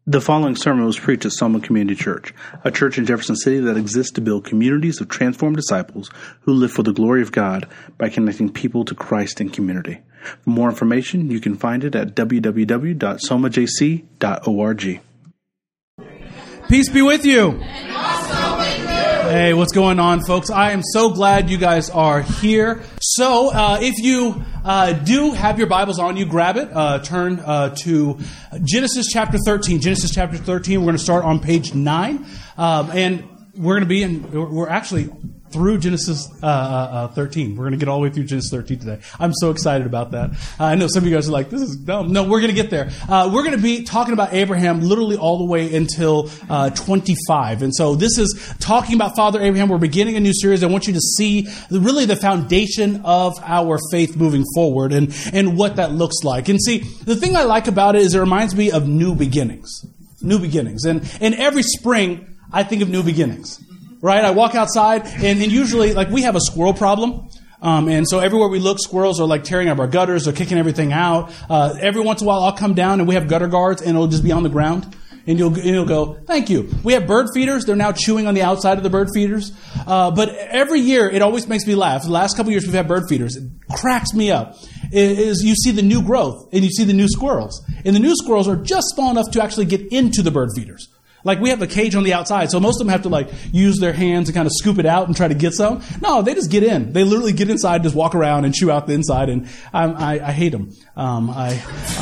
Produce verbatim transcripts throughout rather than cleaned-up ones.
The following sermon was preached at Soma Community Church, a church in Jefferson City that exists to build communities of transformed disciples who live for the glory of God by connecting people to Christ in community. For more information, you can find it at w w w dot soma j c dot org. Peace be with you. Hey, what's going on, folks? I am so glad you guys are here. So, uh, if you uh, do have your Bibles on you, grab it. Uh, turn uh, to Genesis chapter thirteen. Genesis chapter thirteen. We're going to start on page nine, um, and we're going to be in. We're actually through Genesis uh, uh, thirteen. We're going to get all the way through Genesis thirteen today. I'm so excited about that. Uh, I know some of you guys are like, this is dumb. No, we're going to get there. Uh, we're going to be talking about Abraham literally all the way until uh, twenty-five. And so this is talking about Father Abraham. We're beginning a new series. I want you to see really the foundation of our faith moving forward and, and what that looks like. And see, the thing I like about it is it reminds me of new beginnings. New beginnings. And, and every spring, I think of new beginnings. Right? I walk outside, and, and usually, like, we have a squirrel problem. Um, and so everywhere we look, squirrels are, like, tearing up our gutters or kicking everything out. Uh, every once in a while, I'll come down, and we have gutter guards, and it'll just be on the ground. And you'll, and you'll go, thank you. We have bird feeders. They're now chewing on the outside of the bird feeders. Uh, but every year, it always makes me laugh. The last couple of years, we've had bird feeders. It cracks me up. Is you see the new growth, and you see the new squirrels. And the new squirrels are just small enough to actually get into the bird feeders. Like, we have a cage on the outside, so most of them have to, like, use their hands and kind of scoop it out and try to get some. No, they just get in. They literally get inside, just walk around and chew out the inside, and I, I, I hate them. Um, I,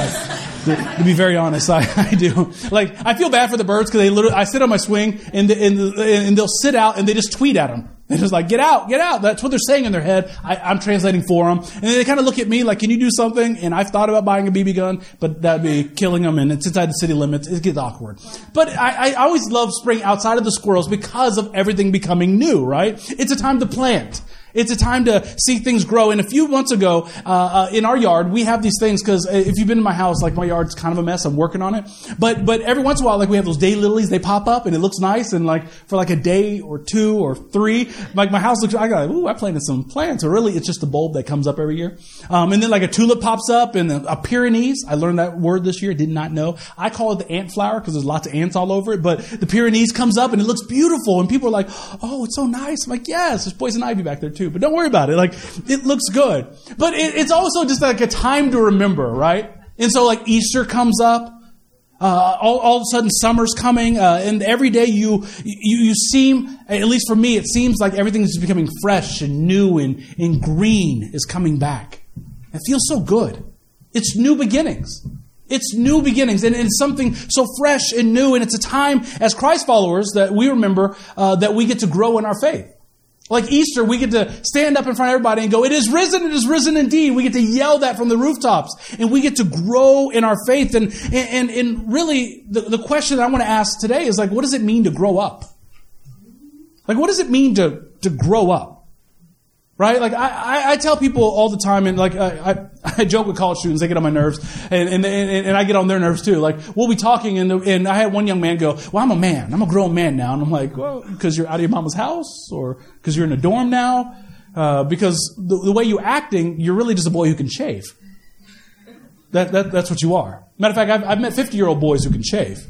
I, to be very honest, I, I do. Like, I feel bad for the birds because they literally, I sit on my swing, and, the, and, the, and they'll sit out, and they just tweet at them. They're just like, get out, get out. That's what they're saying in their head. I, I'm translating for them. And then they kind of look at me like, can you do something? And I've thought about buying a B B gun, but that'd be killing them. And it's inside the city limits. It gets awkward. But I, I always love spring outside of the squirrels because of everything becoming new, right? It's a time to plant. It's a time to see things grow. And a few months ago, uh, uh, in our yard, we have these things because if you've been in my house, like, my yard's kind of a mess. I'm working on it. But, but every once in a while, like, we have those day lilies. They pop up and it looks nice. And, like, for like a day or two or three, like, my house looks, I go, ooh, I planted some plants. Or really, it's just a bulb that comes up every year. Um, and then, like, a tulip pops up and a Pyrenees. I learned that word this year. Did not know. I call it the ant flower because there's lots of ants all over it. But the Pyrenees comes up and it looks beautiful. And people are like, oh, it's so nice. I'm like, yes, there's poison ivy back there too. But don't worry about it. Like, it looks good. But it, it's also just like a time to remember, right? And so, like, Easter comes up. Uh, all, all of a sudden, summer's coming. Uh, and every day you, you, you seem, at least for me, it seems like everything is becoming fresh and new and, and green is coming back. It feels so good. It's new beginnings. It's new beginnings. And, and it's something so fresh and new. And it's a time as Christ followers that we remember uh, that we get to grow in our faith. Like Easter, we get to stand up in front of everybody and go, it is risen, it is risen indeed. We get to yell that from the rooftops. And we get to grow in our faith. And and, and really, the, the question that I want to ask today is, like, what does it mean to grow up? Like, what does it mean to, to grow up? Right? Like, I, I, I tell people all the time, and, like, I, I, I joke with college students, they get on my nerves, and, and, and, and I get on their nerves too. Like, we'll be talking, and, and I had one young man go, well, I'm a man. I'm a grown man now. And I'm like, well, because you're out of your mama's house? Or because you're in a dorm now? Uh, because the, the way you're acting, you're really just a boy who can shave. That, that, that's what you are. Matter of fact, I've, I've met fifty-year-old boys who can shave.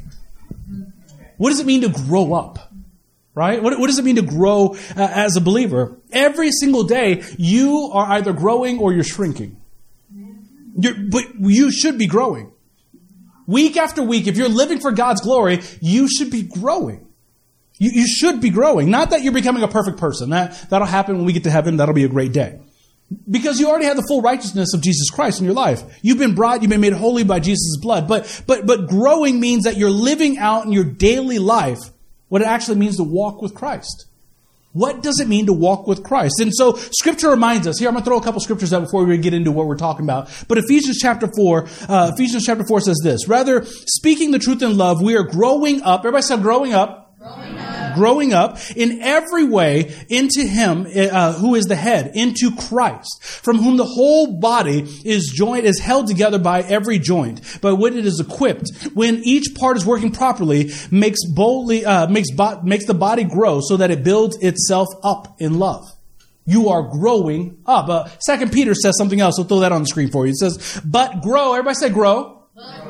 What does it mean to grow up? Right? What, what does it mean to grow uh, as a believer? Every single day, you are either growing or you're shrinking. You're, but you should be growing. Week after week, if you're living for God's glory, you should be growing. You, you should be growing. Not that you're becoming a perfect person. That, that'll happen when we get to heaven. That'll be a great day. Because you already have the full righteousness of Jesus Christ in your life. You've been brought, you've been made holy by Jesus' blood. But, but, but growing means that you're living out in your daily life what it actually means to walk with Christ. What does it mean to walk with Christ? And so Scripture reminds us. Here, I'm going to throw a couple scriptures out before we get into what we're talking about. But Ephesians chapter four, uh, Ephesians chapter four says this. Rather, speaking the truth in love, we are growing up. Everybody say growing up. Growing up. Growing up in every way into Him uh, who is the head, into Christ, from whom the whole body is joined, is held together by every joint. But when it is equipped, when each part is working properly, makes boldly uh, makes bo- makes the body grow so that it builds itself up in love. You are growing up. Uh, Second Peter says something else. We'll throw that on the screen for you. It says, "But grow." Everybody say, "Grow." But grow.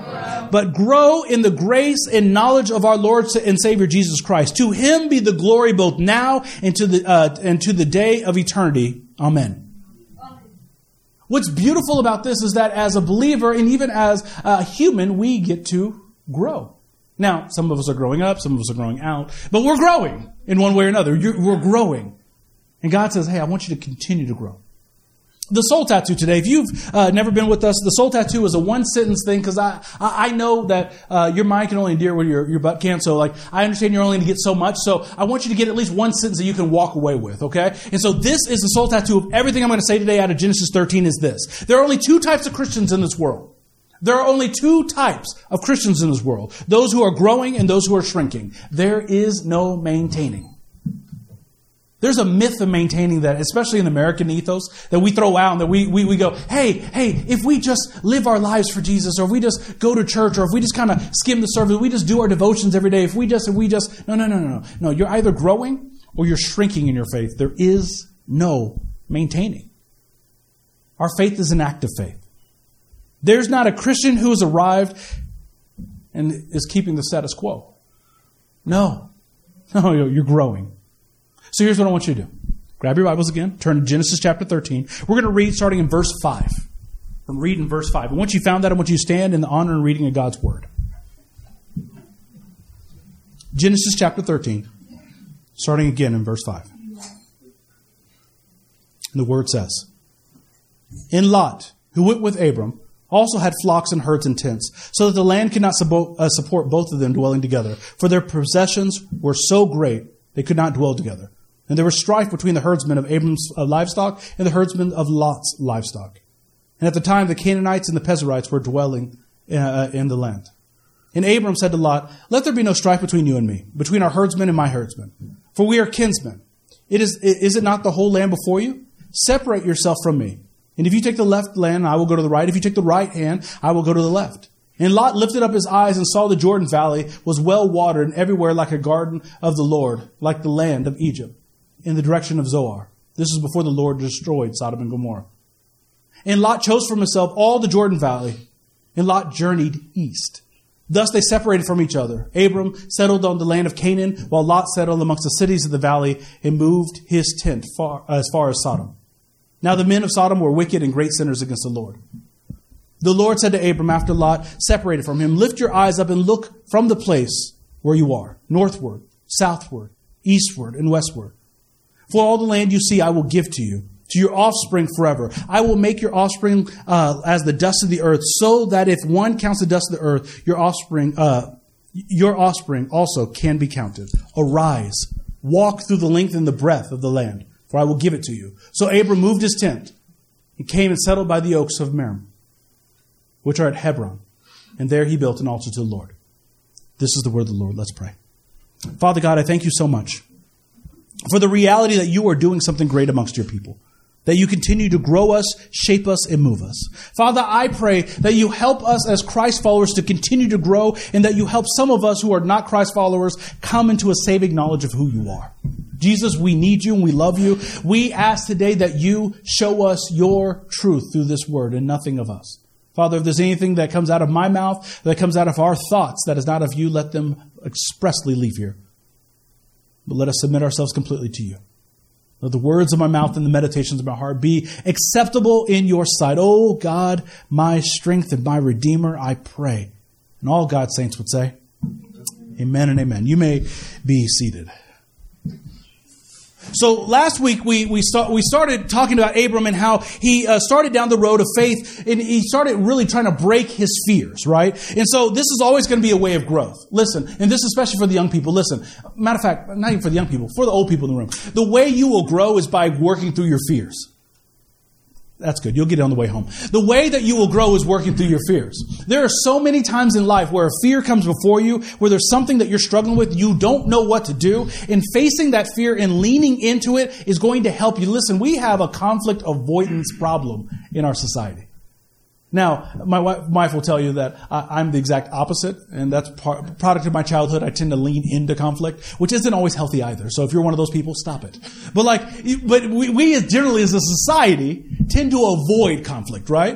but grow in the grace and knowledge of our Lord and Savior Jesus Christ. To him be the glory both now and to the, uh, and to the day of eternity. Amen. Amen. What's beautiful about this is that as a believer and even as a human, we get to grow. Now, some of us are growing up, some of us are growing out, but we're growing in one way or another. You're, we're growing. And God says, hey, I want you to continue to grow. The soul tattoo today, if you've uh, never been with us, the soul tattoo is a one-sentence thing because I, I I know that uh, your mind can only endure what your, your butt can. So, like, I understand you're only going to get so much. So, I want you to get at least one sentence that you can walk away with, okay? And so, this is the soul tattoo of everything I'm going to say today out of Genesis thirteen is this. There are only two types of Christians in this world. There are only two types of Christians in this world. Those who are growing and those who are shrinking. There is no maintaining. There's a myth of maintaining that, especially in the American ethos, that we throw out and that we, we, we go, hey, hey, if we just live our lives for Jesus, or if we just go to church, or if we just kind of skim the surface, we just do our devotions every day, if we just, if we just, no, no, no, no, no. No, you're either growing or you're shrinking in your faith. There is no maintaining. Our faith is an active faith. There's not a Christian who has arrived and is keeping the status quo. No. No, you're growing. So here's what I want you to do. Grab your Bibles again. Turn to Genesis chapter thirteen. We're going to read starting in verse five. We're going to read in verse five. And once you found that, I want you to stand in the honor and reading of God's Word. Genesis chapter thirteen, starting again in verse five. And the Word says, And Lot, who went with Abram, also had flocks and herds and tents, so that the land could not support both of them dwelling together, for their possessions were so great they could not dwell together. And there was strife between the herdsmen of Abram's livestock and the herdsmen of Lot's livestock. And at the time, the Canaanites and the Perizzites were dwelling uh, in the land. And Abram said to Lot, Let there be no strife between you and me, between our herdsmen and my herdsmen, for we are kinsmen. It is, is it not the whole land before you? Separate yourself from me. And if you take the left land, I will go to the right. If you take the right hand, I will go to the left. And Lot lifted up his eyes and saw the Jordan Valley was well watered and everywhere like a garden of the Lord, like the land of Egypt, in the direction of Zoar. This is before the Lord destroyed Sodom and Gomorrah. And Lot chose for himself all the Jordan Valley, and Lot journeyed east. Thus they separated from each other. Abram settled on the land of Canaan, while Lot settled amongst the cities of the valley and moved his tent far, as far as Sodom. Now the men of Sodom were wicked and great sinners against the Lord. The Lord said to Abram after Lot separated from him, Lift your eyes up and look from the place where you are, northward, southward, eastward, and westward. For all the land you see I will give to you, to your offspring forever. I will make your offspring uh, as the dust of the earth, so that if one counts the dust of the earth, your offspring, uh, your offspring also can be counted. Arise, walk through the length and the breadth of the land, for I will give it to you. So Abram moved his tent and came and settled by the oaks of Mamre, which are at Hebron. And there he built an altar to the Lord. This is the word of the Lord. Let's pray. Father God, I thank you so much for the reality that you are doing something great amongst your people, that you continue to grow us, shape us, and move us. Father, I pray that you help us as Christ followers to continue to grow, and that you help some of us who are not Christ followers come into a saving knowledge of who you are. Jesus, we need you and we love you. We ask today that you show us your truth through this word and nothing of us. Father, if there's anything that comes out of my mouth, that comes out of our thoughts, that is not of you, let them expressly leave here. But let us submit ourselves completely to you. Let the words of my mouth and the meditations of my heart be acceptable in your sight. Oh God, my strength and my Redeemer, I pray. And all God's saints would say, amen and amen. You may be seated. So last week we we, start, we started talking about Abram and how he uh, started down the road of faith, and he started really trying to break his fears, right? And so this is always going to be a way of growth. Listen, and this is especially for the young people. Listen, matter of fact, not even for the young people, for the old people in the room. The way you will grow is by working through your fears. That's good. You'll get it on the way home. The way that you will grow is working through your fears. There are so many times in life where a fear comes before you, where there's something that you're struggling with, you don't know what to do, and facing that fear and leaning into it is going to help you. Listen, we have a conflict avoidance problem in our society. Now, my wife will tell you that I'm the exact opposite, and that's part, product of my childhood. I tend to lean into conflict, which isn't always healthy either. So if you're one of those people, stop it. But like, but we, we as generally as a society tend to avoid conflict, right?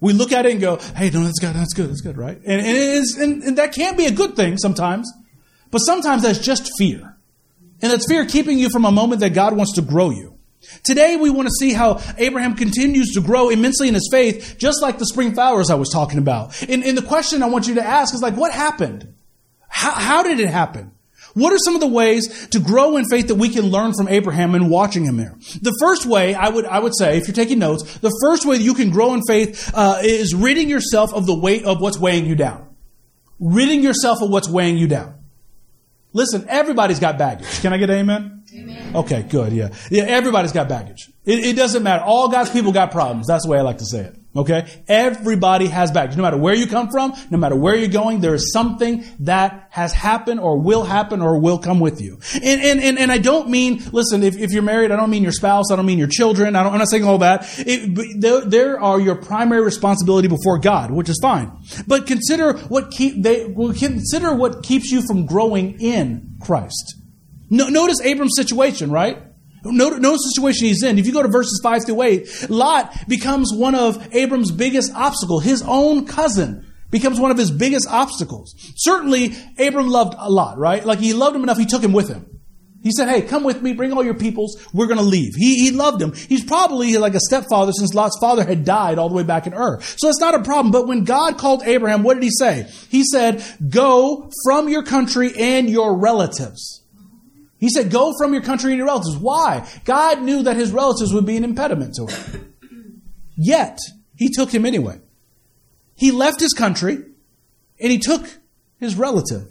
We look at it and go, hey, no, that's good, that's good, that's good, right? And, and, it is, and, and that can be a good thing sometimes, but sometimes that's just fear. And that's fear keeping you from a moment that God wants to grow you. Today, we want to see how Abraham continues to grow immensely in his faith, just like the spring flowers I was talking about. And, and the question I want you to ask is like, what happened? How, how did it happen? What are some of the ways to grow in faith that we can learn from Abraham and watching him there? The first way, I would I would say, if you're taking notes, the first way that you can grow in faith uh, is ridding yourself of the weight of what's weighing you down. Ridding yourself of what's weighing you down. Listen, everybody's got baggage. Can I get an amen? Amen. Okay, good, yeah. Yeah, everybody's got baggage. It, it doesn't matter. All God's people got problems. That's the way I like to say it. Okay? Everybody has baggage. No matter where you come from, no matter where you're going, there is something that has happened or will happen or will come with you. And and and, and I don't mean, listen, if, if you're married, I don't mean your spouse, I don't mean your children, I don't, I'm not saying all that. It, but there, there are your primary responsibility before God, which is fine. But consider what keep they well, consider what keeps you from growing in Christ. No, notice Abram's situation, right? Notice the situation he's in. If you go to verses five through eight, Lot becomes one of Abram's biggest obstacles. His own cousin becomes one of his biggest obstacles. Certainly, Abram loved Lot, right? Like he loved him enough, he took him with him. He said, hey, come with me, bring all your peoples, we're going to leave. He, he loved him. He's probably like a stepfather since Lot's father had died all the way back in Ur. So it's not a problem. But when God called Abraham, what did he say? He said, go from your country and your relatives. He said, go from your country and your relatives. Why? God knew that his relatives would be an impediment to him. Yet, he took him anyway. He left his country, and he took his relative.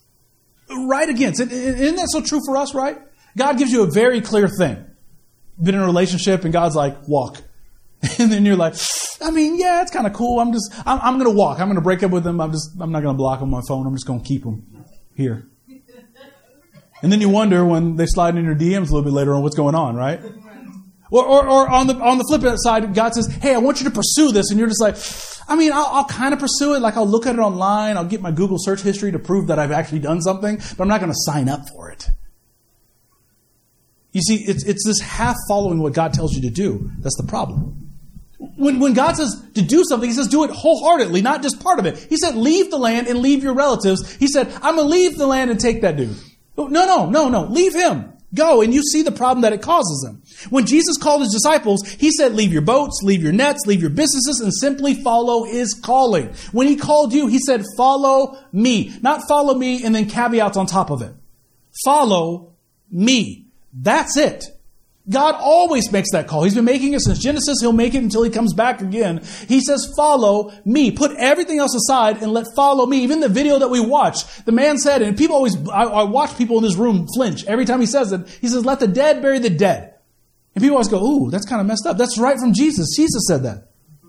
Right against it. Isn't that so true for us, right? God gives you a very clear thing. Been in a relationship, and God's like, walk. And then you're like, I mean, yeah, it's kind of cool. I'm just, I'm, I'm going to walk. I'm going to break up with him. I'm just, I'm not going to block him on my phone. I'm just going to keep him here. And then you wonder when they slide in your D Ms a little bit later on what's going on, right? Or, or, or on the on the flip side, God says, hey, I want you to pursue this. And you're just like, I mean, I'll, I'll kind of pursue it. Like I'll look at it online. I'll get my Google search history to prove that I've actually done something, but I'm not going to sign up for it. You see, it's, it's this half following what God tells you to do. That's the problem. When, when God says to do something, he says do it wholeheartedly, not just part of it. He said, leave the land and leave your relatives. He said, I'm going to leave the land and take that dude. No, no, no, no. Leave him. Go. And you see the problem that it causes him. When Jesus called his disciples, he said, leave your boats, leave your nets, leave your businesses, and simply follow his calling. When he called you, he said, follow me. Not follow me and then caveats on top of it. Follow me. That's it. God always makes that call. He's been making it since Genesis. He'll make it until he comes back again. He says, follow me. Put everything else aside and let follow me. Even the video that we watch, the man said, and people always, I, I watch people in this room flinch every time he says it. He says, let the dead bury the dead. And people always go, ooh, that's kind of messed up. That's right from Jesus. Jesus said that.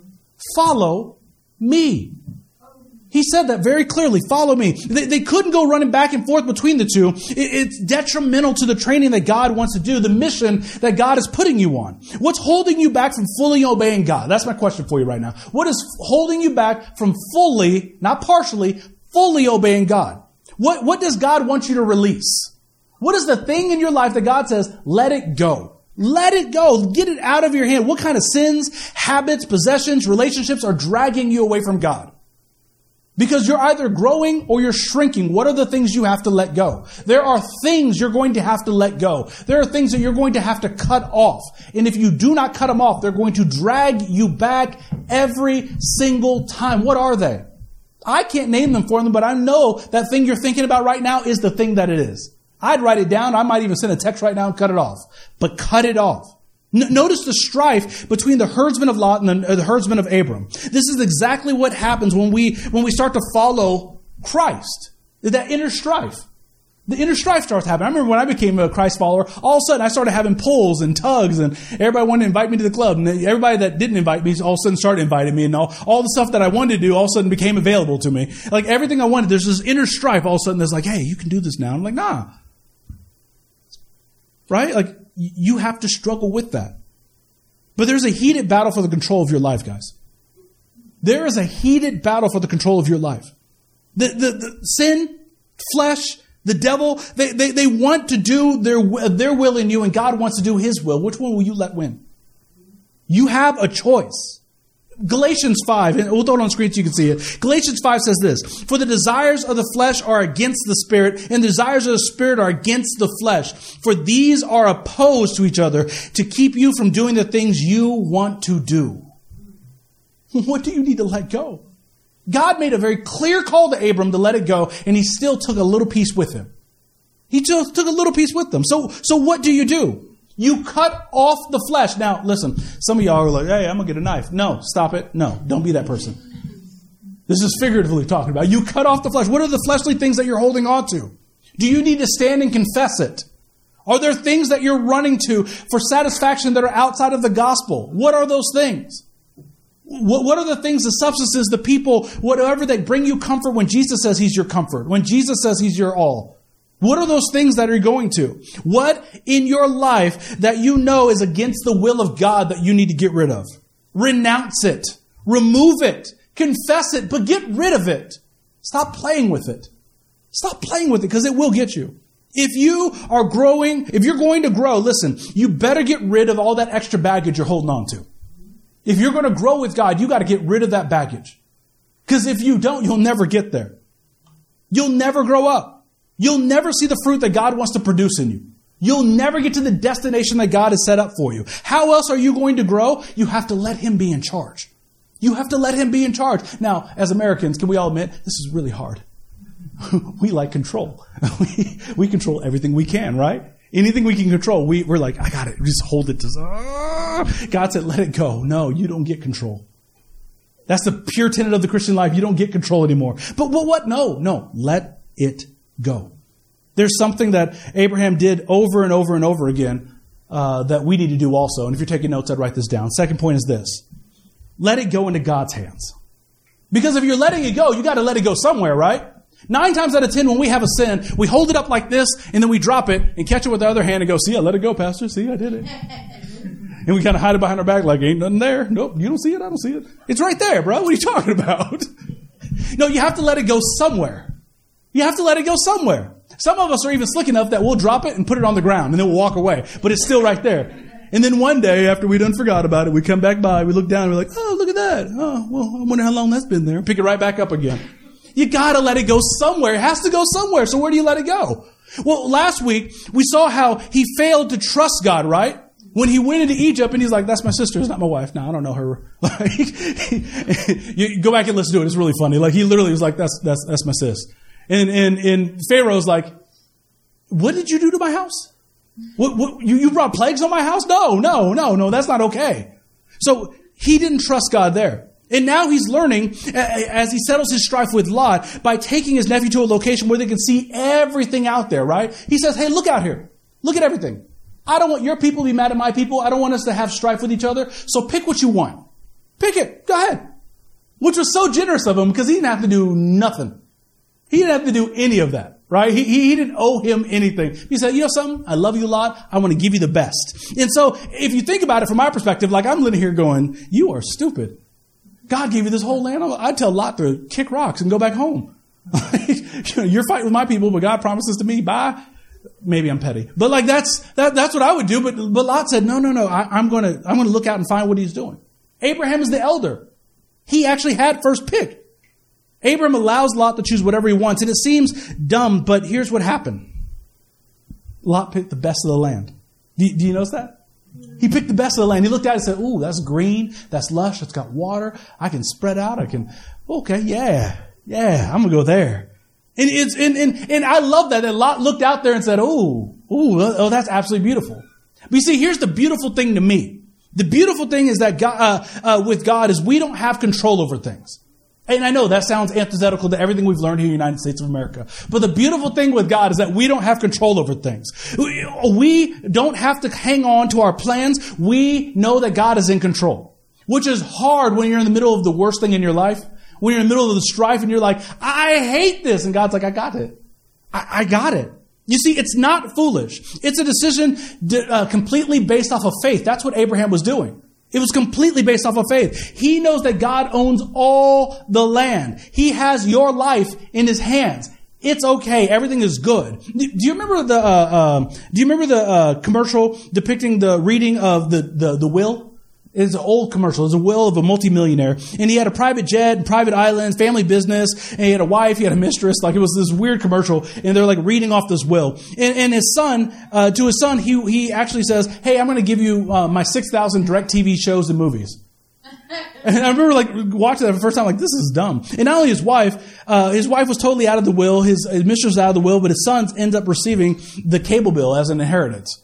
Follow me. He said that very clearly. Follow me. They, they couldn't go running back and forth between the two. It, it's detrimental to the training that God wants to do, the mission that God is putting you on. What's holding you back from fully obeying God? That's my question for you right now. What is holding you back from fully, not partially, fully obeying God? What, what does God want you to release? What is the thing in your life that God says, let it go? Let it go. Get it out of your hand. What kind of sins, habits, possessions, relationships are dragging you away from God? Because you're either growing or you're shrinking. What are the things you have to let go? There are things you're going to have to let go. There are things that you're going to have to cut off. And if you do not cut them off, they're going to drag you back every single time. What are they? I can't name them for them, but I know that thing you're thinking about right now is the thing that it is. I'd write it down. I might even send a text right now and cut it off. But cut it off. Notice the strife between the herdsman of Lot and the, the herdsman of Abram. This is exactly what happens when we when we start to follow Christ. That inner strife. The inner strife starts happening. I remember when I became a Christ follower, all of a sudden I started having pulls and tugs, and everybody wanted to invite me to the club. And everybody that didn't invite me all of a sudden started inviting me, and all, all the stuff that I wanted to do all of a sudden became available to me. Like everything I wanted, there's this inner strife. All of a sudden there's like, hey, you can do this now. I'm like, nah. Right? Like, you have to struggle with that. But there's a heated battle for the control of your life, guys. There is a heated battle for the control of your life. The, the, the sin, flesh, the devil, they, they, they want to do their, their will in you, and God wants to do his will. Which one will you let win? You have a choice. Galatians five, and we'll throw it on screen so you can see it. Galatians five says this, for the desires of the flesh are against the Spirit, and the desires of the Spirit are against the flesh. For these are opposed to each other to keep you from doing the things you want to do. What do you need to let go? God made a very clear call to Abram to let it go, and he still took a little piece with him. He just took a little piece with them. So, so what do you do? You cut off the flesh. Now, listen, some of y'all are like, hey, I'm going to get a knife. No, stop it. No, don't be that person. This is figuratively talking about. You cut off the flesh. What are the fleshly things that you're holding on to? Do you need to stand and confess it? Are there things that you're running to for satisfaction that are outside of the gospel? What are those things? What, what are the things, the substances, the people, whatever that bring you comfort when Jesus says he's your comfort, when Jesus says he's your all? What are those things that are going to? What in your life that you know is against the will of God that you need to get rid of? Renounce it. Remove it. Confess it, but get rid of it. Stop playing with it. Stop playing with it because it will get you. If you are growing, if you're going to grow, listen, you better get rid of all that extra baggage you're holding on to. If you're going to grow with God, you got to get rid of that baggage. Because if you don't, you'll never get there. You'll never grow up. You'll never see the fruit that God wants to produce in you. You'll never get to the destination that God has set up for you. How else are you going to grow? You have to let him be in charge. You have to let him be in charge. Now, as Americans, can we all admit, this is really hard. We like control. we, we control everything we can, right? Anything we can control, we, we're like, I got it. Just hold it. To, uh, God said, let it go. No, you don't get control. That's the pure tenet of the Christian life. You don't get control anymore. But, but what? No, no. Let it go. There's something that Abraham did over and over and over again uh, that we need to do also. And if you're taking notes, I'd write this down. Second point is this. Let it go into God's hands. Because if you're letting it go, you got to let it go somewhere, right? Nine times out of ten, when we have a sin, we hold it up like this, and then we drop it and catch it with the other hand and go, see, I let it go, Pastor. See, I did it. And we kind of hide it behind our back like, ain't nothing there. Nope, you don't see it, I don't see it. It's right there, bro. What are you talking about? No, you have to let it go somewhere. You have to let it go somewhere. Some of us are even slick enough that we'll drop it and put it on the ground, and then we'll walk away. But it's still right there. And then one day, after we done forgot about it, we come back by, we look down, and we're like, oh, look at that. Oh, well, I wonder how long that's been there. Pick it right back up again. You gotta let it go somewhere. It has to go somewhere. So where do you let it go? Well, last week, we saw how he failed to trust God, right? When he went into Egypt and he's like, that's my sister, it's not my wife. No, I don't know her. Like, you go back and listen to it. It's really funny. Like, he literally was like, that's, that's, that's my sis. And, and, and Pharaoh's like, what did you do to my house? What, what, you, you brought plagues on my house? No, no, no, no, that's not okay. So he didn't trust God there. And now he's learning, as he settles his strife with Lot, by taking his nephew to a location where they can see everything out there, right? He says, hey, look out here. Look at everything. I don't want your people to be mad at my people. I don't want us to have strife with each other. So pick what you want. Pick it. Go ahead. Which was so generous of him because he didn't have to do nothing. He didn't have to do any of that, right? He, he, he didn't owe him anything. He said, you know something? I love you a lot. I want to give you the best. And so if you think about it from my perspective, like I'm living here going, you are stupid. God gave you this whole land. I'd tell Lot to kick rocks and go back home. You're fighting with my people, but God promises to me, bye. Maybe I'm petty, but like that's that, that's what I would do. But but Lot said, no, no, no. I, I'm going to I'm going to look out and find what he's doing. Abraham is the elder. He actually had first pick. Abraham allows Lot to choose whatever he wants, and it seems dumb, but here's what happened. Lot picked the best of the land. Do, do you notice that? He picked the best of the land. He looked at it and said, ooh, that's green. That's lush. It's got water. I can spread out. I can, okay, yeah, yeah, I'm going to go there. And it's, and, and, and I love that, that Lot looked out there and said, ooh, ooh, oh, that's absolutely beautiful. But you see, here's the beautiful thing to me. The beautiful thing is that God, uh, uh, with God is we don't have control over things. And I know that sounds antithetical to everything we've learned here in the United States of America. But the beautiful thing with God is that we don't have control over things. We don't have to hang on to our plans. We know that God is in control, which is hard when you're in the middle of the worst thing in your life. When you're in the middle of the strife and you're like, I hate this. And God's like, I got it. I, I got it. You see, it's not foolish. It's a decision uh, completely based off of faith. That's what Abraham was doing. It was completely based off of faith. He knows that God owns all the land. He has your life in his hands. It's okay. Everything is good. Do you remember the, uh, uh, do you remember the, uh, commercial depicting the reading of the, the, the will? It's an old commercial. It's a will of a multimillionaire. And he had a private jet, private islands, family business, and he had a wife, he had a mistress. Like, it was this weird commercial, and they're like reading off this will. And, and his son, uh, to his son, he he actually says, hey, I'm going to give you uh, my six thousand direct T V shows and movies. And I remember like watching that for the first time, like, this is dumb. And not only his wife, uh, his wife was totally out of the will, his, his mistress was out of the will, but his sons end up receiving the cable bill as an inheritance.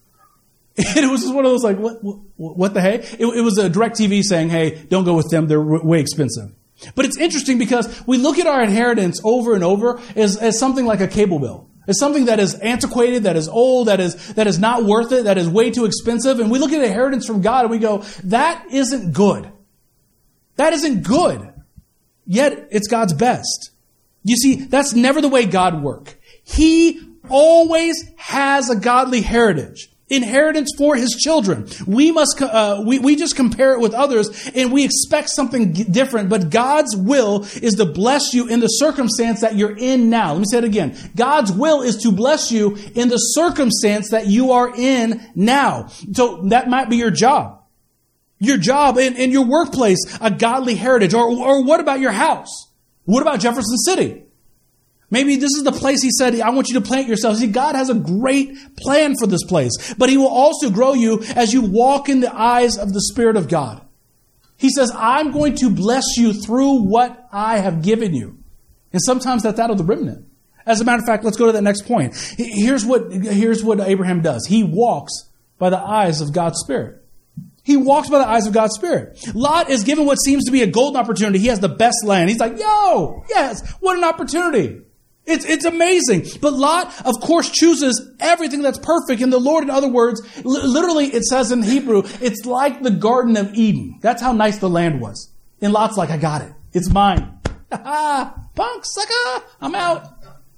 And it was just one of those like, what, what, what the hey? It, it was a DirecTV saying, hey, don't go with them. They're w- way expensive. But it's interesting because we look at our inheritance over and over as, as something like a cable bill. As something that is antiquated, that is old, that is, that is not worth it, that is way too expensive. And we look at inheritance from God and we go, that isn't good. That isn't good. Yet it's God's best. You see, that's never the way God works. He always has a godly heritage. Inheritance for his children. We must, uh, we, we just compare it with others and we expect something different, but God's will is to bless you in the circumstance that you're in now. Let me say it again. God's will is to bless you in the circumstance that you are in now. So that might be your job. Your job in, in your workplace, a godly heritage. Or, or what about your house? What about Jefferson City? Maybe this is the place he said, I want you to plant yourself. See, God has a great plan for this place. But he will also grow you as you walk in the eyes of the Spirit of God. He says, I'm going to bless you through what I have given you. And sometimes that's out of the remnant. As a matter of fact, let's go to that next point. Here's what, here's what Abraham does. He walks by the eyes of God's Spirit. He walks by the eyes of God's Spirit. Lot is given what seems to be a golden opportunity. He has the best land. He's like, yo, yes, what an opportunity. It's, it's amazing. But Lot, of course, chooses everything that's perfect. And the Lord, in other words, li- literally it says in Hebrew, it's like the Garden of Eden. That's how nice the land was. And Lot's like, I got it. It's mine. Punk, sucker, I'm out.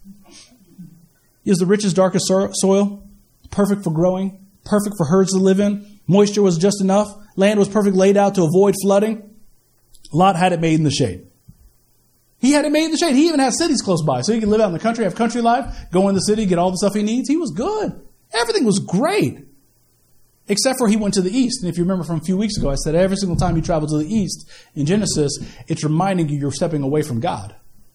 It was the richest, darkest so- soil. Perfect for growing. Perfect for herds to live in. Moisture was just enough. Land was perfect laid out to avoid flooding. Lot had it made in the shade. He had it made in the shade. He even had cities close by. So he could live out in the country, have country life, go in the city, get all the stuff he needs. He was good. Everything was great. Except for he went to the east. And if you remember from a few weeks ago, I said every single time you travel to the east in Genesis, it's reminding you you're stepping away from God.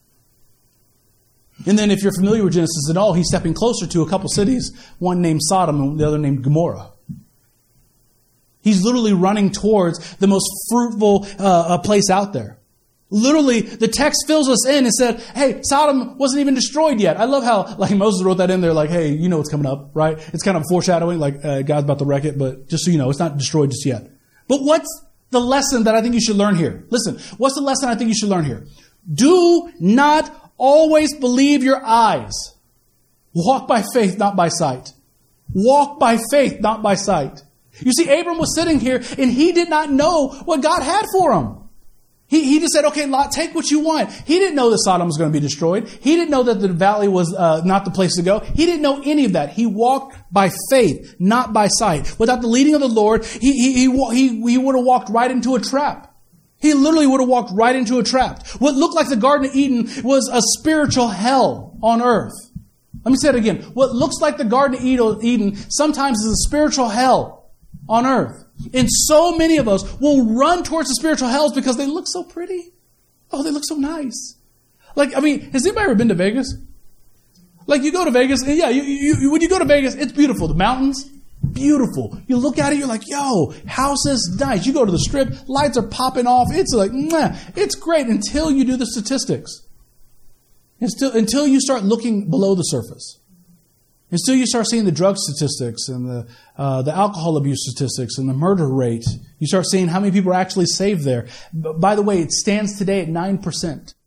And then if you're familiar with Genesis at all, he's stepping closer to a couple cities, one named Sodom and the other named Gomorrah. He's literally running towards the most fruitful uh, place out there. Literally, the text fills us in and said, hey, Sodom wasn't even destroyed yet. I love how like Moses wrote that in there like, hey, you know what's coming up, right? It's kind of foreshadowing, like uh, God's about to wreck it, but just so you know, it's not destroyed just yet. But what's the lesson that I think you should learn here? Listen, what's the lesson I think you should learn here? Do not always believe your eyes. Walk by faith, not by sight. Walk by faith, not by sight. You see, Abram was sitting here and he did not know what God had for him. He, he just said, okay, Lot, take what you want. He didn't know that Sodom was going to be destroyed. He didn't know that the valley was uh, not the place to go. He didn't know any of that. He walked by faith, not by sight. Without the leading of the Lord, he, he, he, he, he would have walked right into a trap. He literally would have walked right into a trap. What looked like the Garden of Eden was a spiritual hell on earth. Let me say it again. What looks like the Garden of Eden sometimes is a spiritual hell on earth. And so many of us will run towards the spiritual hells because they look so pretty. Oh, they look so nice. Like, I mean, has anybody ever been to Vegas? Like, you go to Vegas, and yeah, you, you, when you go to Vegas, it's beautiful. The mountains, beautiful. You look at it, you're like, yo, house is nice. You go to the strip, lights are popping off. It's like, mwah, it's great until you do the statistics. Until, until you start looking below the surface. Until you start seeing the drug statistics and the uh, the alcohol abuse statistics and the murder rate. You start seeing how many people are actually saved there. B- by the way, it stands today at nine percent.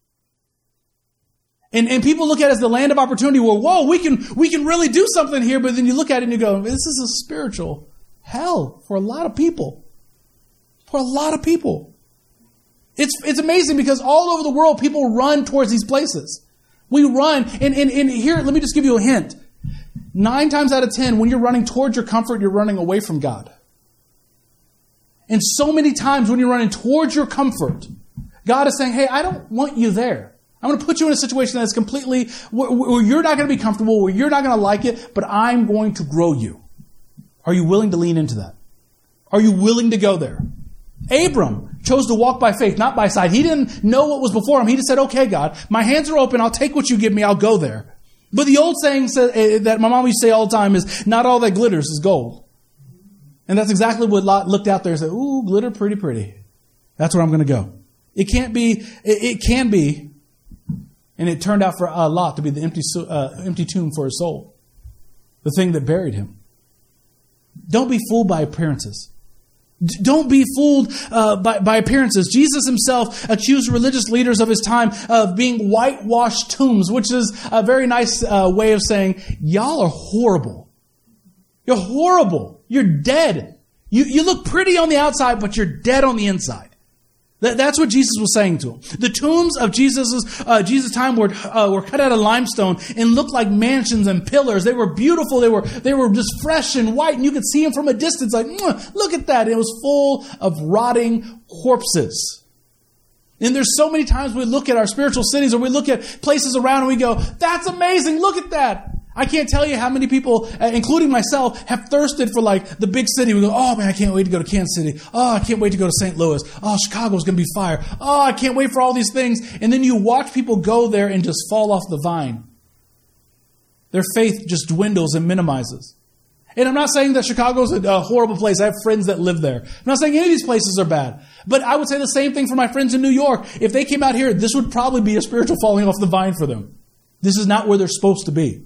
And and people look at it as the land of opportunity where, whoa, we can we can really do something here. But then you look at it and you go, this is a spiritual hell for a lot of people. For a lot of people. It's it's amazing because all over the world, people run towards these places. We run. And, and, and here, let me just give you a hint. Nine times out of ten, when you're running towards your comfort, you're running away from God. And so many times when you're running towards your comfort, God is saying, hey, I don't want you there. I'm going to put you in a situation that's completely, where, where you're not going to be comfortable, where you're not going to like it, but I'm going to grow you. Are you willing to lean into that? Are you willing to go there? Abram chose to walk by faith, not by sight. He didn't know what was before him. He just said, okay, God, my hands are open. I'll take what you give me. I'll go there. But the old saying said, that my mom used to say all the time is, not all that glitters is gold. And that's exactly what Lot looked out there and said, ooh, glitter, pretty, pretty. That's where I'm going to go. It can't be, it, it can be, and it turned out for uh, Lot to be the empty, uh, empty tomb for his soul. The thing that buried him. Don't be fooled by appearances. Don't be fooled uh, by, by appearances. Jesus himself accused religious leaders of his time of being whitewashed tombs, which is a very nice uh, way of saying, y'all are horrible. You're horrible. You're dead. You, you look pretty on the outside, but you're dead on the inside. That, that's what Jesus was saying to them. The tombs of Jesus's, uh, Jesus' time were, uh, were cut out of limestone and looked like mansions and pillars. They were beautiful. They were, they were just fresh and white, and you could see them from a distance like, look at that. It was full of rotting corpses. And there's so many times we look at our spiritual cities or we look at places around and we go, that's amazing. Look at that. I can't tell you how many people, including myself, have thirsted for like the big city. We go, oh man, I can't wait to go to Kansas City. Oh, I can't wait to go to Saint Louis. Oh, Chicago's going to be fire. Oh, I can't wait for all these things. And then you watch people go there and just fall off the vine. Their faith just dwindles and minimizes. And I'm not saying that Chicago's a, a horrible place. I have friends that live there. I'm not saying any of these places are bad. But I would say the same thing for my friends in New York. If they came out here, this would probably be a spiritual falling off the vine for them. This is not where they're supposed to be.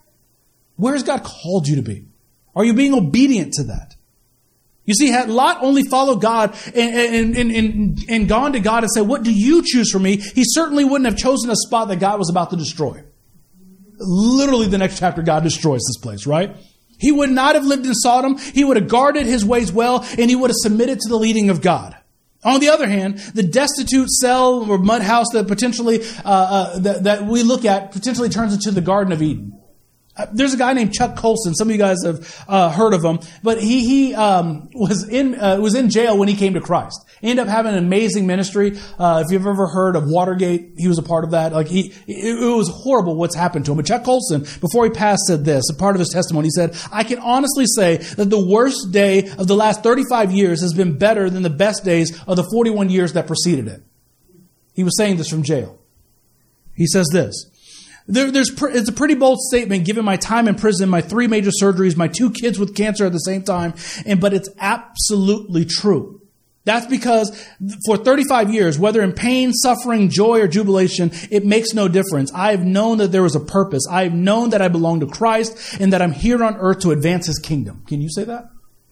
Where has God called you to be? Are you being obedient to that? You see, had Lot only followed God and, and, and, and gone to God and said, what do you choose for me? He certainly wouldn't have chosen a spot that God was about to destroy. Literally the next chapter, God destroys this place, right? He would not have lived in Sodom. He would have guarded his ways well, and he would have submitted to the leading of God. On the other hand, the destitute cell or mud house that potentially, uh, uh, that, that we look at potentially turns into the Garden of Eden. Uh, there's a guy named Chuck Colson. Some of you guys have uh, heard of him, but he he um, was in uh, was in jail when he came to Christ. He ended up having an amazing ministry. Uh, if you've ever heard of Watergate, he was a part of that. Like he, it, it was horrible what's happened to him. But Chuck Colson, before he passed, said this. A part of his testimony, he said, "I can honestly say that the worst day of the last thirty-five years has been better than the best days of the forty-one years that preceded it." He was saying this from jail. He says this. There, there's, it's a pretty bold statement given my time in prison, my three major surgeries, my two kids with cancer at the same time, and but it's absolutely true. That's because for thirty-five years, whether in pain, suffering, joy, or jubilation, it makes no difference. I have known that there was a purpose. I have known that I belong to Christ and that I'm here on earth to advance His kingdom. Can you say that?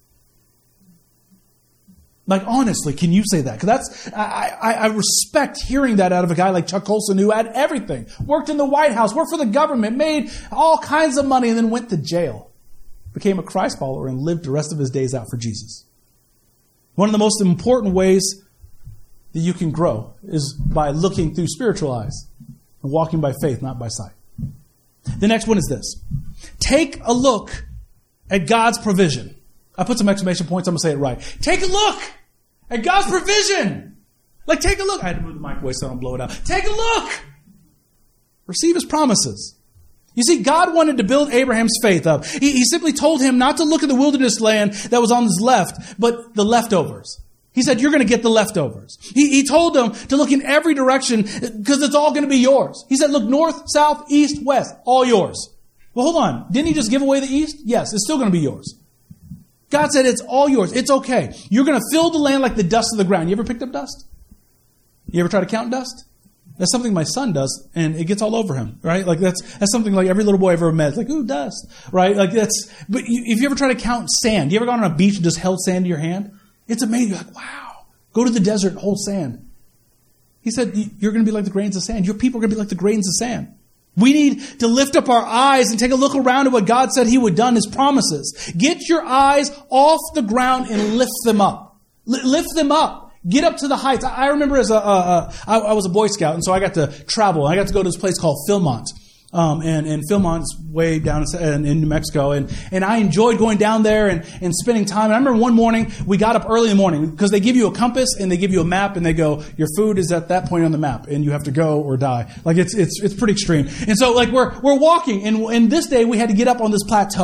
Like, honestly, can you say that? Because that's, I, I, I respect hearing that out of a guy like Chuck Colson who had everything. Worked in the White House, worked for the government, made all kinds of money, and then went to jail. Became a Christ follower and lived the rest of his days out for Jesus. One of the most important ways that you can grow is by looking through spiritual eyes and walking by faith, not by sight. The next one is this. Take a look at God's provision. I put some exclamation points. I'm going to say it right. Take a look at God's provision. Like, take a look. I had to move the mic away so I don't blow it out. Take a look. Receive His promises. You see, God wanted to build Abraham's faith up. He, he simply told him not to look at the wilderness land that was on his left, but the leftovers. He said, you're going to get the leftovers. He, he told them to look in every direction because it's all going to be yours. He said, look north, south, east, west, all yours. Well, hold on. Didn't He just give away the east? Yes, it's still going to be yours. God said, it's all yours. It's okay. You're going to fill the land like the dust of the ground. You ever picked up dust? You ever try to count dust? That's something my son does, and it gets all over him, right? Like that's that's something like every little boy I've ever met. It's like, ooh, dust, right? Like that's. But you, if you ever try to count sand, you ever gone on a beach and just held sand in your hand? It's amazing. You're like, wow. Go to the desert and hold sand. He said, you're going to be like the grains of sand. Your people are going to be like the grains of sand. We need to lift up our eyes and take a look around at what God said He would do, His promises. Get your eyes off the ground and lift them up. L- lift them up. Get up to the heights. I, I remember as a, uh, uh, I, I was a Boy Scout, and so I got to travel. I got to go to this place called Philmont. Um, and, and Philmont's way down in, in New Mexico. And, and I enjoyed going down there and, and spending time. And I remember one morning, we got up early in the morning because they give you a compass and they give you a map and they go, your food is at that point on the map and you have to go or die. Like it's, it's, it's pretty extreme. And so like we're, we're walking and, and this day we had to get up on this plateau.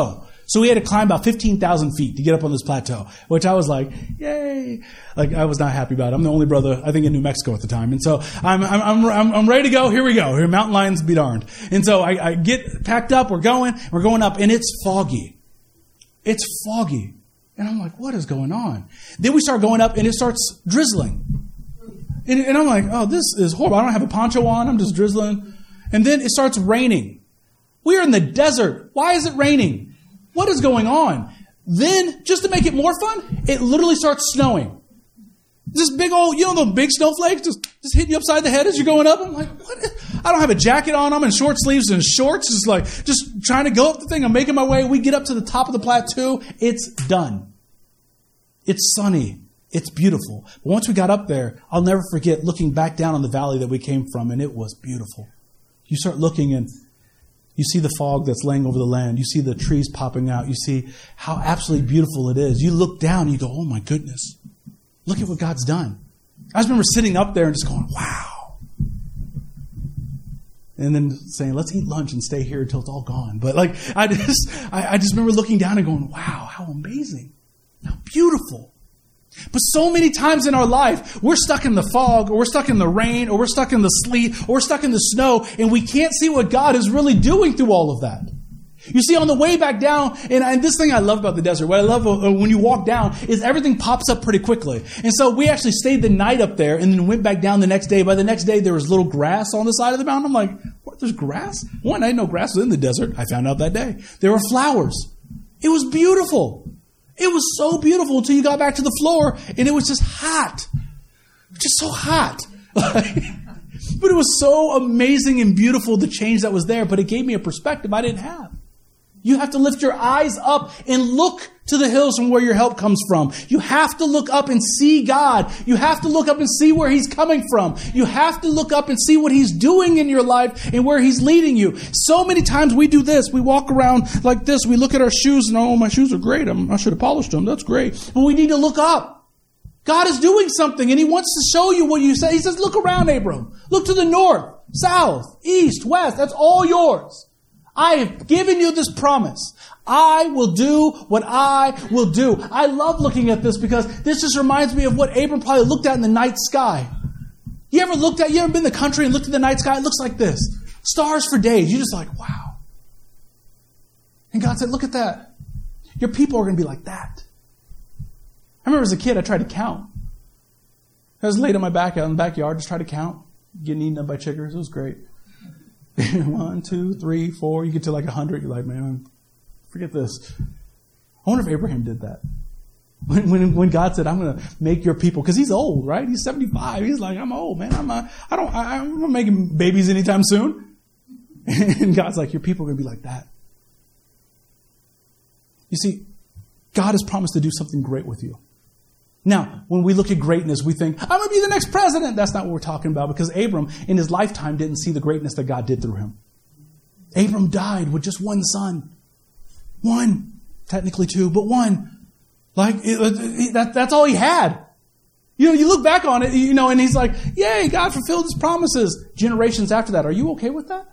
So we had to climb about fifteen thousand feet to get up on this plateau, which I was like, yay. Like, I was not happy about it. I'm the only brother, I think, in New Mexico at the time. And so I'm, I'm, I'm, I'm ready to go. Here we go. Here, mountain lions be darned. And so I, I get packed up. We're going, we're going up, and it's foggy. It's foggy. And I'm like, what is going on? Then we start going up, and it starts drizzling. And, and I'm like, oh, this is horrible. I don't have a poncho on. I'm just drizzling. And then it starts raining. We're in the desert. Why is it raining? What is going on? Then, just to make it more fun, it literally starts snowing. This big old, you know, the big snowflakes just, just hitting you upside the head as you're going up. I'm like, what? I don't have a jacket on. I'm in short sleeves and shorts. Just like, just trying to go up the thing. I'm making my way. We get up to the top of the plateau. It's done. It's sunny. It's beautiful. But once we got up there, I'll never forget looking back down on the valley that we came from, and it was beautiful. You start looking, and you see the fog that's laying over the land. You see the trees popping out. You see how absolutely beautiful it is. You look down and you go, oh my goodness, look at what God's done. I just remember sitting up there and just going, wow. And then saying, let's eat lunch and stay here until it's all gone. But like, I just, I, I just remember looking down and going, wow, how amazing, how beautiful. But so many times in our life, we're stuck in the fog, or we're stuck in the rain, or we're stuck in the sleet, or we're stuck in the snow, and we can't see what God is really doing through all of that. You see, on the way back down, and, and this thing I love about the desert, what I love uh, when you walk down, is everything pops up pretty quickly. And so we actually stayed the night up there, and then went back down the next day. By the next day, there was little grass on the side of the mountain. I'm like, what, there's grass? One, I didn't know grass was in the desert. I found out that day. There were flowers. It was beautiful. It was so beautiful until you got back to the floor, and it was just hot. Just so hot. But it was so amazing and beautiful, the change that was there, but it gave me a perspective I didn't have. You have to lift your eyes up and look to the hills from where your help comes from. You have to look up and see God. You have to look up and see where He's coming from. You have to look up and see what He's doing in your life and where He's leading you. So many times we do this. We walk around like this. We look at our shoes and, oh, my shoes are great. I'm, I should have polished them. That's great. But we need to look up. God is doing something, and He wants to show you what you say. He says, look around, Abram. Look to the north, south, east, west. That's all yours. I have given you this promise. I will do what I will do. I love looking at this because this just reminds me of what Abram probably looked at in the night sky. You ever looked at, you ever been in the country and looked at the night sky? It looks like this. Stars for days. You're just like, wow. And God said, look at that. Your people are going to be like that. I remember as a kid, I tried to count. I was laid on my back out in the backyard, just tried to count. Getting eaten up by chiggers. It was great. One, two, three, four. You get to like a hundred. You're like, man, forget this. I wonder if Abraham did that. When when, when God said, I'm going to make your people, because he's old, right? He's seventy-five. He's like, I'm old, man. I'm not, I don't, I, I'm not making babies anytime soon. And God's like, your people are going to be like that. You see, God has promised to do something great with you. Now, when we look at greatness, we think, I'm going to be the next president. That's not what we're talking about, because Abram, in his lifetime, didn't see the greatness that God did through him. Abram died with just one son. One. Technically two, but one. Like, it, it, that, that's all he had. You know, you look back on it, you know, and he's like, yay, God fulfilled His promises. Generations after that, are you okay with that?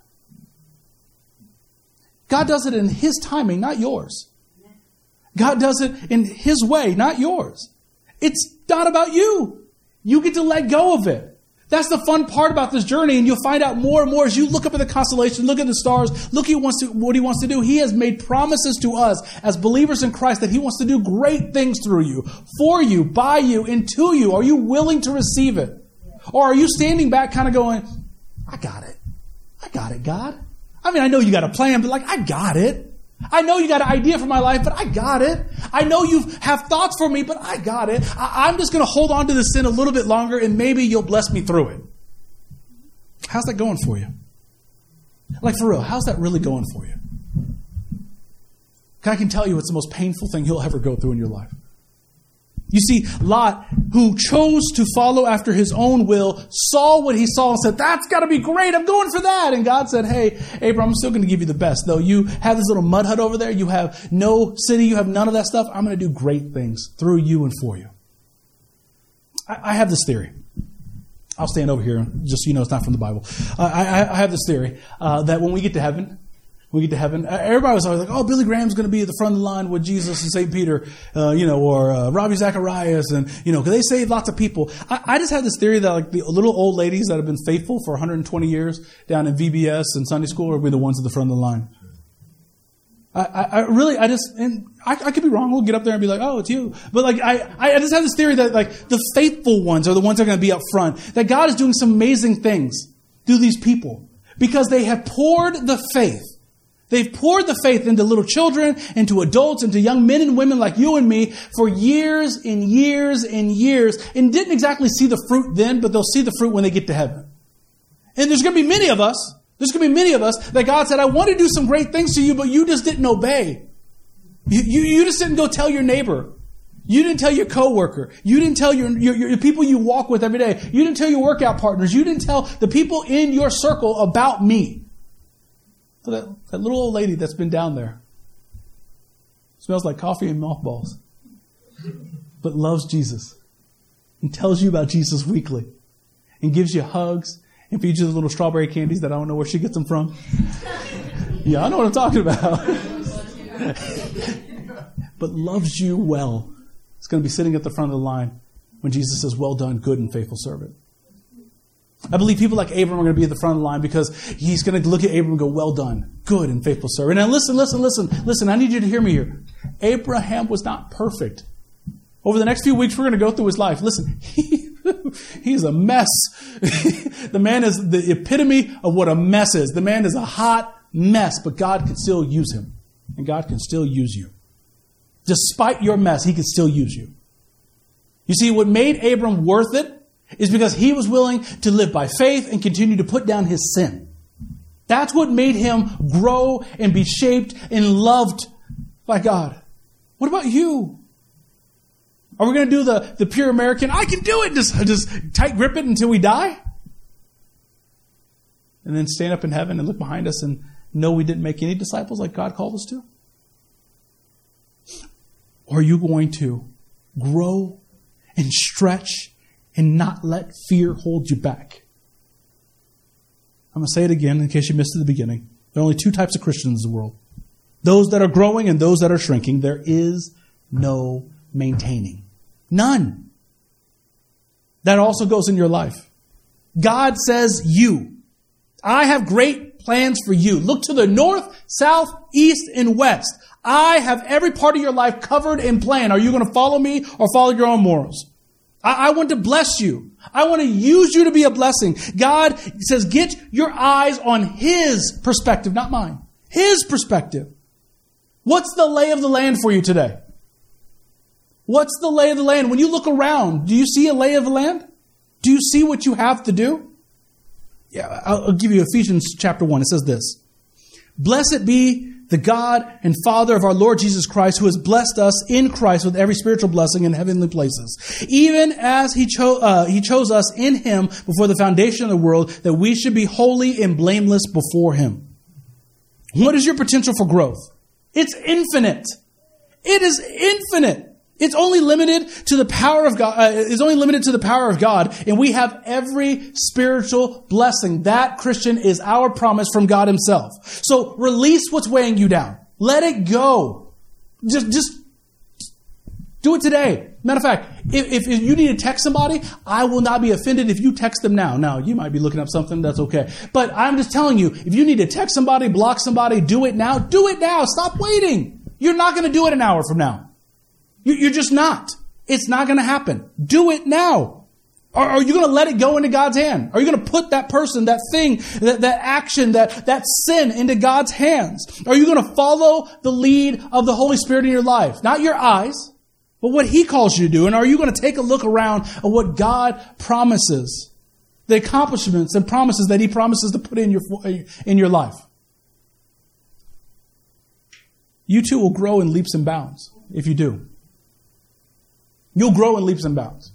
God does it in His timing, not yours. God does it in His way, not yours. It's not about you. You get to let go of it. That's the fun part about this journey, and you'll find out more and more as you look up at the constellation, look at the stars, look at wants to, what He wants to do. He has made promises to us as believers in Christ that He wants to do great things through you, for you, by you, and to you. Are you willing to receive it? Or are you standing back kind of going, I got it. I got it, God. I mean, I know you got a plan, but like, I got it. I know you got an idea for my life, but I got it. I know you have thoughts for me, but I got it. I, I'm just going to hold on to the sin a little bit longer, and maybe You'll bless me through it. How's that going for you? Like, for real, how's that really going for you? I can tell you it's the most painful thing you'll ever go through in your life. You see, Lot, who chose to follow after his own will, saw what he saw and said, that's got to be great. I'm going for that. And God said, hey, Abram, I'm still going to give you the best. Though you have this little mud hut over there, you have no city, you have none of that stuff, I'm going to do great things through you and for you. I, I have this theory. I'll stand over here just so you know it's not from the Bible. Uh, I, I have this theory uh, that when we get to heaven, we get to heaven. Everybody was always like, oh, Billy Graham's going to be at the front of the line with Jesus and Saint Peter, uh, you know, or uh, Ravi Zacharias, and, you know, because they saved lots of people. I, I just had this theory that, like, the little old ladies that have been faithful for one hundred twenty years down in V B S and Sunday school will be the ones at the front of the line. I, I, I really, I just, and I, I could be wrong. We'll get up there and be like, oh, it's you. But, like, I, I just have this theory that, like, the faithful ones are the ones that are going to be up front. That God is doing some amazing things through these people because they have poured the faith. They've poured the faith into little children, into adults, into young men and women like you and me for years and years and years, and didn't exactly see the fruit then, but they'll see the fruit when they get to heaven. And there's going to be many of us, there's going to be many of us that God said, I want to do some great things to you, but you just didn't obey. You, you, you just didn't go tell your neighbor. You didn't tell your coworker. You didn't tell your, your, your people you walk with every day. You didn't tell your workout partners. You didn't tell the people in your circle about me. So that, that little old lady that's been down there smells like coffee and mothballs, but loves Jesus and tells you about Jesus weekly and gives you hugs and feeds you the little strawberry candies that I don't know where she gets them from. Yeah, I know what I'm talking about. But loves you well. It's going to be sitting at the front of the line when Jesus says, well done, good and faithful servant. I believe people like Abram are going to be at the front of the line because he's going to look at Abram and go, well done, good and faithful servant. Now listen, listen, listen, listen, I need you to hear me here. Abraham was not perfect. Over the next few weeks, we're going to go through his life. Listen, he, he's a mess. The man is the epitome of what a mess is. The man is a hot mess, but God can still use him. And God can still use you. Despite your mess, he can still use you. You see, what made Abram worth it is because he was willing to live by faith and continue to put down his sin. That's what made him grow and be shaped and loved by God. What about you? Are we going to do the, the pure American, I can do it, just, just tight grip it until we die? And then stand up in heaven and look behind us and know we didn't make any disciples like God called us to? Or are you going to grow and stretch and not let fear hold you back? I'm going to say it again in case you missed it at the beginning. There are only two types of Christians in the world. Those that are growing and those that are shrinking. There is no maintaining. None. That also goes in your life. God says you. I have great plans for you. Look to the north, south, east, and west. I have every part of your life covered and planned. Are you going to follow me or follow your own morals? I, I want to bless you. I want to use you to be a blessing. God says, get your eyes on His perspective, not mine. His perspective. What's the lay of the land for you today? What's the lay of the land? When you look around, do you see a lay of the land? Do you see what you have to do? Yeah, I'll, I'll give you Ephesians chapter one. It says this. Blessed be the God and Father of our Lord Jesus Christ, who has blessed us in Christ with every spiritual blessing in heavenly places, even as He, cho- uh, he chose us in Him before the foundation of the world, that we should be holy and blameless before Him. What is your potential for growth? It's infinite. It is infinite. It's only limited to the power of God. Uh, it's only limited to the power of God, and we have every spiritual blessing. That, Christian, is our promise from God Himself. So release what's weighing you down. Let it go. Just, just do it today. Matter of fact, if, if you need to text somebody, I will not be offended if you text them now. Now, you might be looking up something. That's okay. But I'm just telling you, if you need to text somebody, block somebody, do it now. Do it now. Stop waiting. You're not going to do it an hour from now. You're just not. It's not going to happen. Do it now. Or are you going to let it go into God's hand? Are you going to put that person, that thing, that, that action, that, that sin into God's hands? Are you going to follow the lead of the Holy Spirit in your life? Not your eyes, but what He calls you to do. And are you going to take a look around at what God promises, the accomplishments and promises that He promises to put in your, in your life? You too will grow in leaps and bounds if you do. You'll grow in leaps and bounds.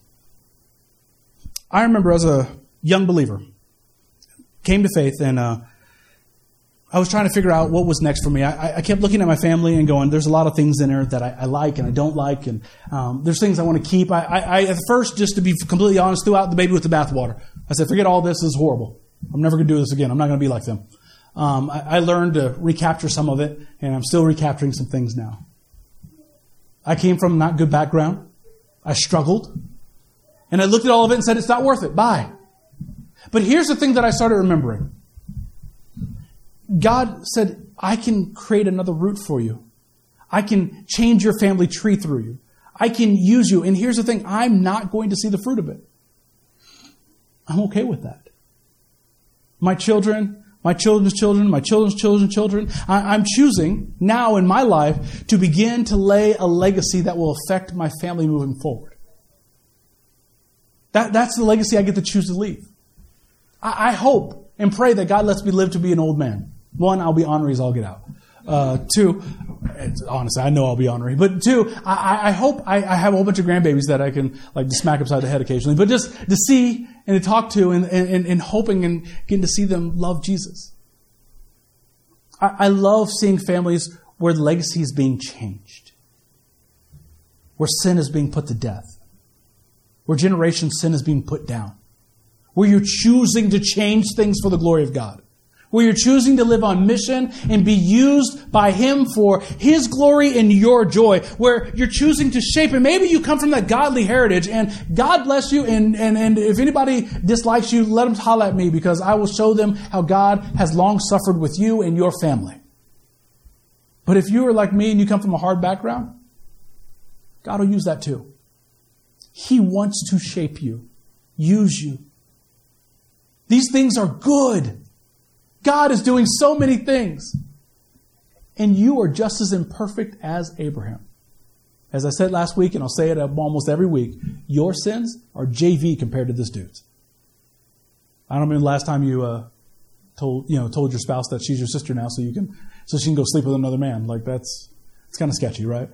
I remember as a young believer, came to faith, and uh, I was trying to figure out what was next for me. I, I kept looking at my family and going, there's a lot of things in there that I, I like and I don't like, and um, there's things I want to keep. I, I, I, at first, just to be completely honest, threw out the baby with the bathwater. I said, forget all this, this is horrible. I'm never going to do this again. I'm not going to be like them. Um, I, I learned to recapture some of it, and I'm still recapturing some things now. I came from a not good background. I struggled. And I looked at all of it and said, it's not worth it. Bye. But here's the thing that I started remembering. God said, I can create another route for you. I can change your family tree through you. I can use you. And here's the thing. I'm not going to see the fruit of it. I'm okay with that. My children, my children's children, my children's children's children, I, I'm choosing now in my life to begin to lay a legacy that will affect my family moving forward. That, that's the legacy I get to choose to leave. I, I hope and pray that God lets me live to be an old man. One, I'll be ornery as I'll get out. Uh, two, honestly, I know I'll be ornery. But two, I, I hope I, I have a whole bunch of grandbabies that I can like just smack upside the head occasionally. But just to see and to talk to and, and, and hoping and getting to see them love Jesus. I, I love seeing families where the legacy is being changed. Where sin is being put to death. Where generation sin is being put down. Where you're choosing to change things for the glory of God. Where you're choosing to live on mission and be used by Him for His glory and your joy. Where you're choosing to shape, and maybe you come from that godly heritage, and God bless you, and, and, and if anybody dislikes you, let them holler at me, because I will show them how God has long suffered with you and your family. But if you are like me and you come from a hard background, God will use that too. He wants to shape you, use you. These things are good. God is doing so many things. And you are just as imperfect as Abraham. As I said last week, and I'll say it almost every week, your sins are J V compared to this dude's. I don't remember the last time you uh, told you know told your spouse that she's your sister now, so you can so she can go sleep with another man. Like that's it's kind of sketchy, right?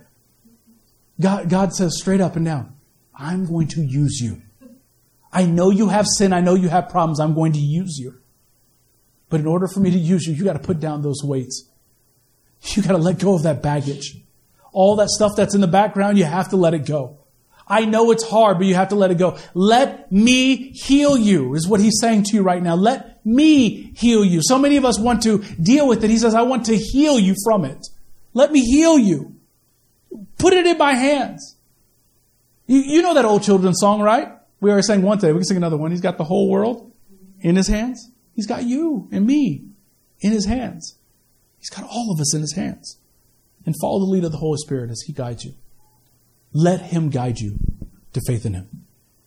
God God says straight up and down, I'm going to use you. I know you have sin. I know you have problems. I'm going to use you. But in order for me to use you, you got to put down those weights. You got to let go of that baggage. All that stuff that's in the background, you have to let it go. I know it's hard, but you have to let it go. Let me heal you is what He's saying to you right now. Let me heal you. So many of us want to deal with it. He says, I want to heal you from it. Let me heal you. Put it in my hands. You, you know that old children's song, right? We already sang one today. We can sing another one. He's got the whole world in His hands. He's got you and me in His hands. He's got all of us in His hands. And follow the lead of the Holy Spirit as He guides you. Let Him guide you to faith in Him.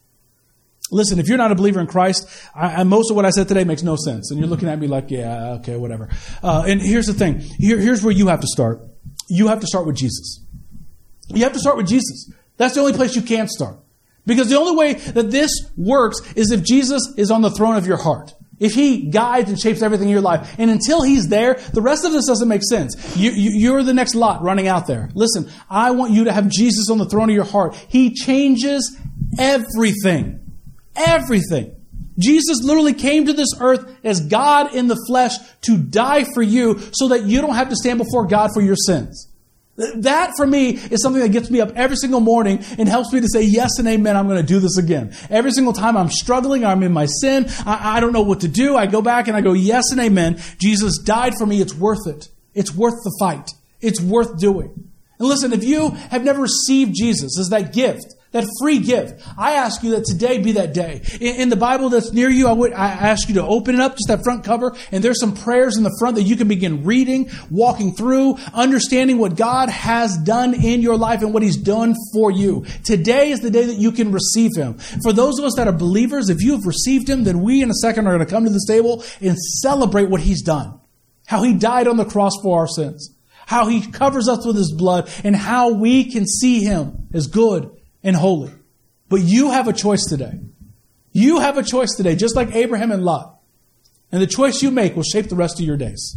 Listen, if you're not a believer in Christ, I, I, most of what I said today makes no sense. And you're looking at me like, yeah, okay, whatever. Uh, and here's the thing. Here, here's where you have to start. You have to start with Jesus. You have to start with Jesus. That's the only place you can start. Because the only way that this works is if Jesus is on the throne of your heart. If He guides and shapes everything in your life. And until He's there, the rest of this doesn't make sense. You, you, you're the next lot running out there. Listen, I want you to have Jesus on the throne of your heart. He changes everything. Everything. Jesus literally came to this earth as God in the flesh to die for you so that you don't have to stand before God for your sins. That, for me, is something that gets me up every single morning and helps me to say yes and amen, I'm going to do this again. Every single time I'm struggling, I'm in my sin, I, I don't know what to do, I go back and I go yes and amen. Jesus died for me. It's worth it. It's worth the fight. It's worth doing. And listen, if you have never received Jesus as that gift, that free gift, I ask you that today be that day. In, in the Bible that's near you, I would I ask you to open it up, just that front cover, and there's some prayers in the front that you can begin reading, walking through, understanding what God has done in your life and what He's done for you. Today is the day that you can receive Him. For those of us that are believers, if you have received Him, then we in a second are going to come to this table and celebrate what He's done. How He died on the cross for our sins. How He covers us with His blood, and how we can see Him as good and holy. But you have a choice today. You have a choice today, just like Abraham and Lot. And the choice you make will shape the rest of your days.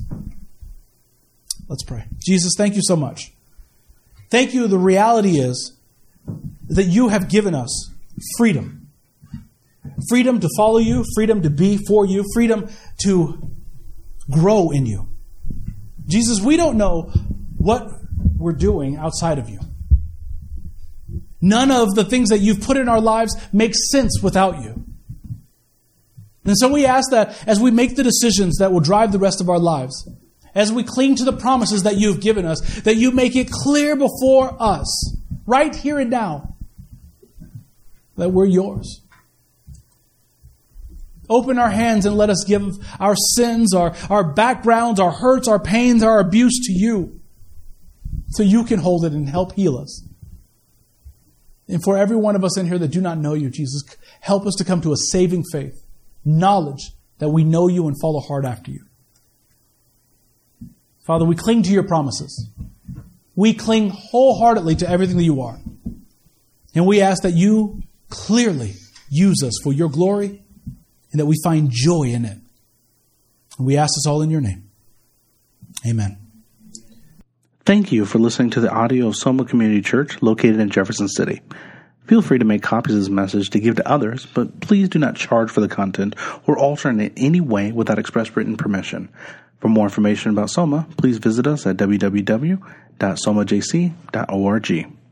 Let's pray. Jesus, thank you so much. Thank you. The reality is that you have given us freedom. Freedom to follow you, freedom to be for you, freedom to grow in you. Jesus, we don't know what we're doing outside of you. None of the things that you've put in our lives make sense without you. And so we ask that as we make the decisions that will drive the rest of our lives, as we cling to the promises that you've given us, that you make it clear before us, right here and now, that we're yours. Open our hands and let us give our sins, our, our backgrounds, our hurts, our pains, our abuse to you, so you can hold it and help heal us. And for every one of us in here that do not know you, Jesus, help us to come to a saving faith, knowledge that we know you and follow hard after you. Father, we cling to your promises. We cling wholeheartedly to everything that you are. And we ask that you clearly use us for your glory and that we find joy in it. And we ask this all in your name. Amen. Thank you for listening to the audio of Soma Community Church located in Jefferson City. Feel free to make copies of this message to give to others, but please do not charge for the content or alter it in any way without express written permission. For more information about Soma, please visit us at w w w dot soma j c dot org.